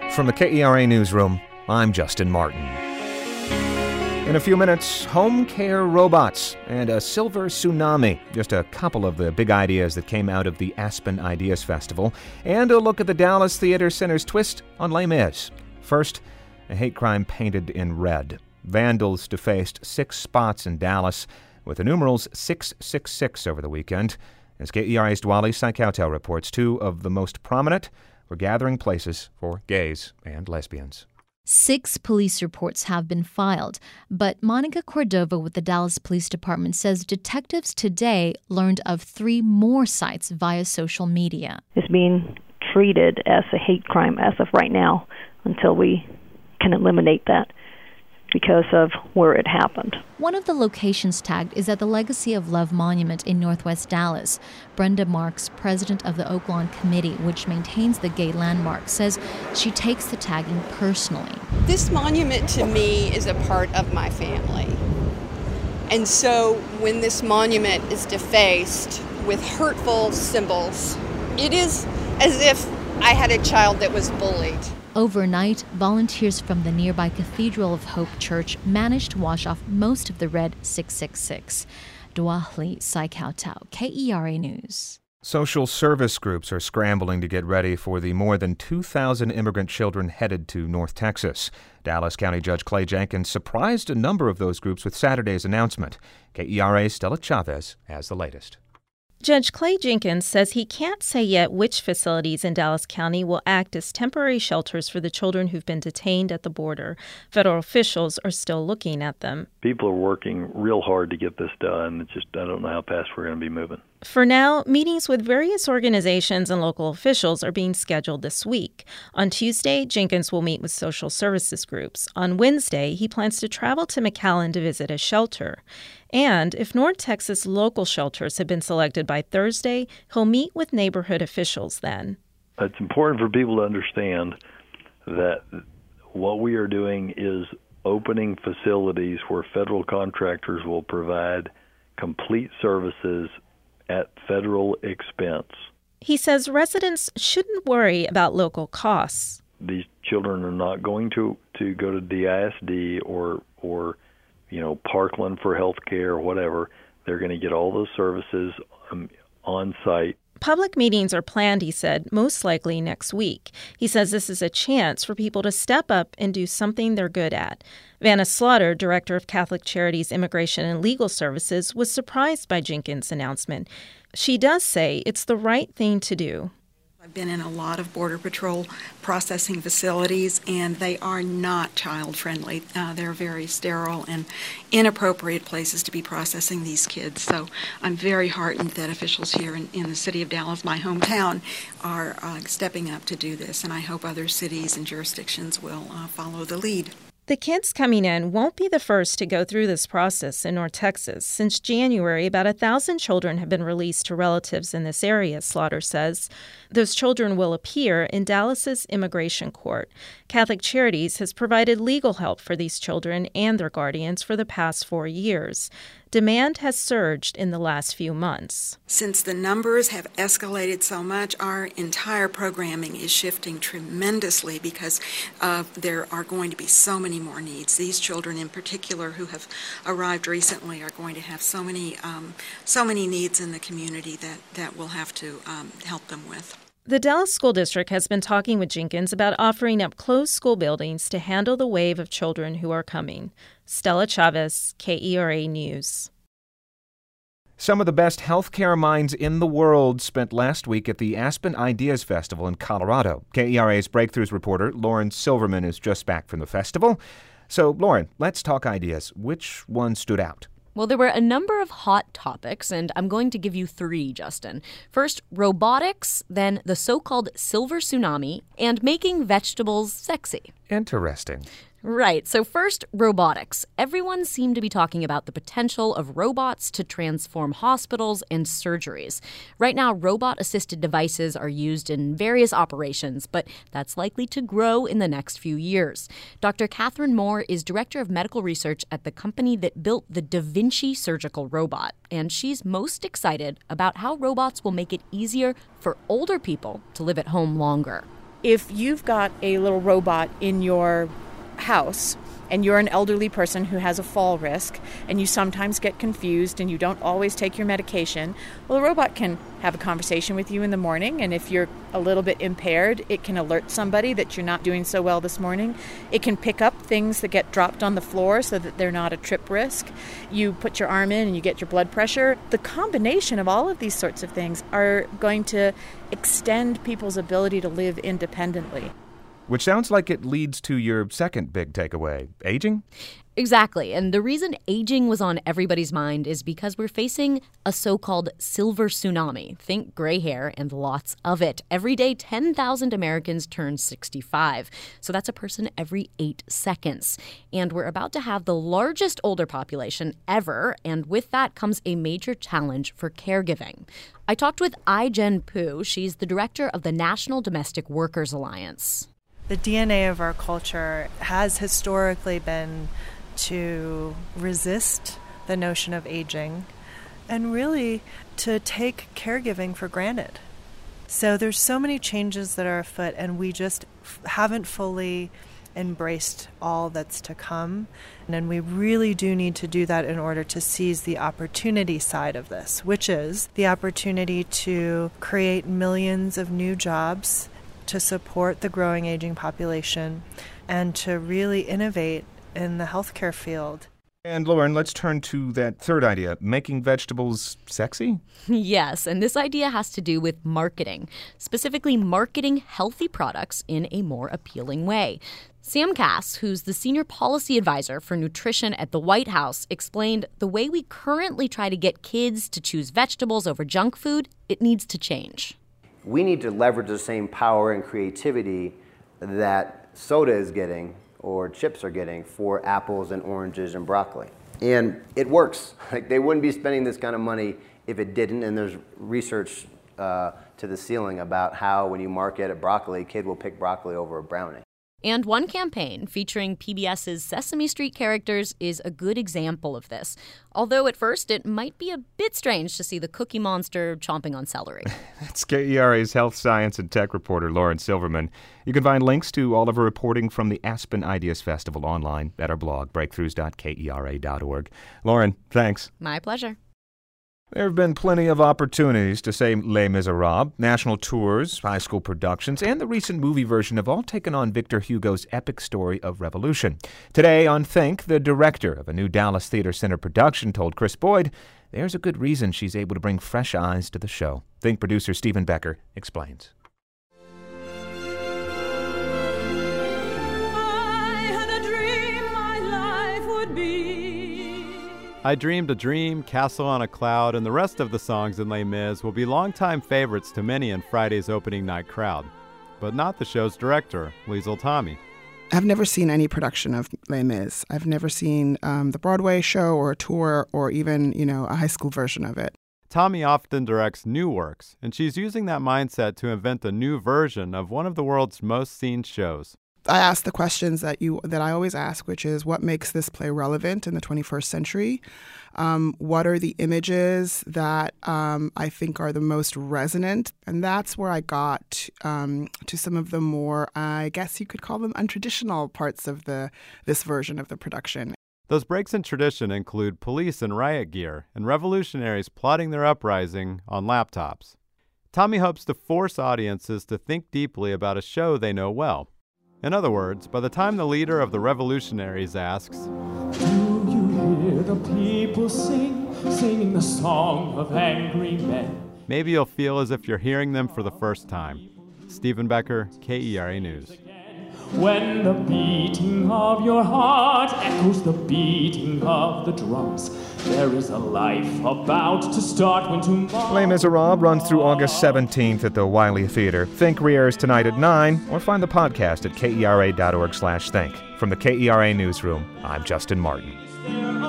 From the KERA Newsroom, I'm Justin Martin. In a few minutes, home care robots and a silver tsunami. Just a couple of the big ideas that came out of the Aspen Ideas Festival. And a look at the Dallas Theater Center's twist on Les Mis. First, a hate crime painted in red. Vandals defaced 6 spots in Dallas with the numerals 666 over the weekend. As KERA's Dwali Saikautel reports, 2 of the most prominent were gathering places for gays and lesbians. 6 police reports have been filed, but Monica Cordova with the Dallas Police Department says detectives today learned of 3 more sites via social media. It's being treated as a hate crime as of right now until we can eliminate that because of where it happened. One of the locations tagged is at the Legacy of Love Monument in Northwest Dallas. Brenda Marks, president of the Oaklawn Committee, which maintains the gay landmark, says she takes the tagging personally. This monument to me is a part of my family. And so when this monument is defaced with hurtful symbols, it is as if I had a child that was bullied. Overnight, volunteers from the nearby Cathedral of Hope Church managed to wash off most of the red 666. Dwali Saikautel, KERA News. Social service groups are scrambling to get ready for the more than 2,000 immigrant children headed to North Texas. Dallas County Judge Clay Jenkins surprised a number of those groups with Saturday's announcement. KERA's Stella Chavez has the latest. Judge Clay Jenkins says he can't say yet which facilities in Dallas County will act as temporary shelters for the children who've been detained at the border. Federal officials are still looking at them. People are working real hard to get this done. It's just, I don't know how fast we're going to be moving. For now, meetings with various organizations and local officials are being scheduled this week. On Tuesday, Jenkins will meet with social services groups. On Wednesday, he plans to travel to McAllen to visit a shelter. And if North Texas local shelters have been selected by Thursday, he'll meet with neighborhood officials then. It's important for people to understand that what we are doing is opening facilities where federal contractors will provide complete services at federal expense. He says residents shouldn't worry about local costs. These children are not going to go to DISD or Parkland for health care or whatever. They're going to get all those services on site. Public meetings are planned, he said, most likely next week. He says this is a chance for people to step up and do something they're good at. Vanna Slaughter, director of Catholic Charities Immigration and Legal Services, was surprised by Jenkins' announcement. She does say it's the right thing to do. I've been in a lot of Border Patrol processing facilities, and they are not child-friendly. They're very sterile and inappropriate places to be processing these kids. So I'm very heartened that officials here in the city of Dallas, my hometown, are stepping up to do this, and I hope other cities and jurisdictions will follow the lead. The kids coming in won't be the first to go through this process in North Texas. Since January, about 1,000 children have been released to relatives in this area, Slaughter says. Those children will appear in Dallas's immigration court. Catholic Charities has provided legal help for these children and their guardians for the past 4 years. Demand has surged in the last few months. Since the numbers have escalated so much, our entire programming is shifting tremendously because there are going to be so many more needs. These children in particular who have arrived recently are going to have so many needs in the community that we'll have to help them with. The Dallas School District has been talking with Jenkins about offering up closed school buildings to handle the wave of children who are coming. Stella Chavez, KERA News. Some of the best healthcare minds in the world spent last week at the Aspen Ideas Festival in Colorado. KERA's Breakthroughs reporter Lauren Silverman is just back from the festival. So, Lauren, let's talk ideas. Which one stood out? Well, there were a number of hot topics, and I'm going to give you 3, Justin. First, robotics, then the so-called silver tsunami, and making vegetables sexy. Interesting. Right. So first, robotics. Everyone seemed to be talking about the potential of robots to transform hospitals and surgeries. Right now, robot-assisted devices are used in various operations, but that's likely to grow in the next few years. Dr. Catherine Moore is director of medical research at the company that built the Da Vinci surgical robot, and she's most excited about how robots will make it easier for older people to live at home longer. If you've got a little robot in your house and you're an elderly person who has a fall risk and you sometimes get confused and you don't always take your medication, well, the robot can have a conversation with you in the morning, and if you're a little bit impaired, it can alert somebody that you're not doing so well this morning. It can pick up things that get dropped on the floor so that they're not a trip risk. You put your arm in and you get your blood pressure. The combination of all of these sorts of things are going to extend people's ability to live independently. Which sounds like it leads to your second big takeaway, aging? Exactly. And the reason aging was on everybody's mind is because we're facing a so-called silver tsunami. Think gray hair and lots of it. Every day, 10,000 Americans turn 65. So that's a person every 8 seconds. And we're about to have the largest older population ever. And with that comes a major challenge for caregiving. I talked with Ai-jen Poo. She's the director of the National Domestic Workers Alliance. The DNA of our culture has historically been to resist the notion of aging and really to take caregiving for granted. So there's so many changes that are afoot, and we just haven't fully embraced all that's to come. And we really do need to do that in order to seize the opportunity side of this, which is the opportunity to create millions of new jobs to support the growing aging population and to really innovate in the healthcare field. And Lauren, let's turn to that third idea, making vegetables sexy? Yes, and this idea has to do with marketing, specifically marketing healthy products in a more appealing way. Sam Kass, who's the senior policy advisor for nutrition at the White House, explained the way we currently try to get kids to choose vegetables over junk food, it needs to change. We need to leverage the same power and creativity that soda is getting or chips are getting for apples and oranges and broccoli. And it works. Like, they wouldn't be spending this kind of money if it didn't, and there's research to the ceiling about how when you market a broccoli, a kid will pick broccoli over a brownie. And one campaign featuring PBS's Sesame Street characters is a good example of this. Although at first it might be a bit strange to see the Cookie Monster chomping on celery. That's KERA's health, science, and tech reporter, Lauren Silverman. You can find links to all of her reporting from the Aspen Ideas Festival online at our blog, breakthroughs.kera.org. Lauren, thanks. My pleasure. There have been plenty of opportunities to say Les Miserables. National tours, high school productions, and the recent movie version have all taken on Victor Hugo's epic story of revolution. Today on Think, the director of a new Dallas Theater Center production told Chris Boyd there's a good reason she's able to bring fresh eyes to the show. Think producer Stephen Becker explains. I Dreamed a Dream, Castle on a Cloud, and the rest of the songs in Les Mis will be longtime favorites to many in Friday's opening night crowd, but not the show's director, Liesl Tommy. I've never seen any production of Les Mis. I've never seen the Broadway show or a tour or even, a high school version of it. Tommy often directs new works, and she's using that mindset to invent a new version of one of the world's most seen shows. I ask the questions that I always ask, which is what makes this play relevant in the 21st century? What are the images that I think are the most resonant? And that's where I got to some of the more, I guess you could call them untraditional parts of this version of the production. Those breaks in tradition include police in riot gear and revolutionaries plotting their uprising on laptops. Tommy hopes to force audiences to think deeply about a show they know well. In other words, by the time the leader of the revolutionaries asks, "Do you hear the people singing the song of angry men?" maybe you'll feel as if you're hearing them for the first time. Stephen Becker, KERA News. When the beating of your heart echoes the beating of the drums, there is a life about to start when tomorrow... Les Miserables runs through August 17th at the Wiley Theater. Think re-airs tonight at 9, or find the podcast at kera.org/think. From the KERA Newsroom, I'm Justin Martin.